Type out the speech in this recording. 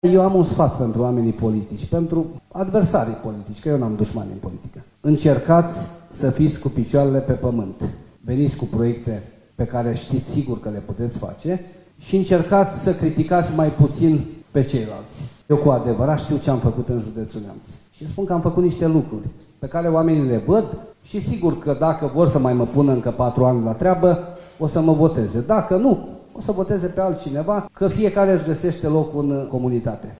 Eu am un sfat pentru oamenii politici, pentru adversarii politici, că eu n-am dușmani în politică. Încercați să fiți cu picioarele pe pământ. Veniți cu proiecte pe care știți sigur că le puteți face și încercați să criticați mai puțin pe ceilalți. Eu cu adevărat știu ce am făcut în județul Neamț. Și spun că am făcut niște lucruri pe care oamenii le văd și sigur că dacă vor să mai mă pună încă 4 ani la treabă, o să mă voteze. Dacă nu, o să voteze pe altcineva, că fiecare își găsește locul în comunitate.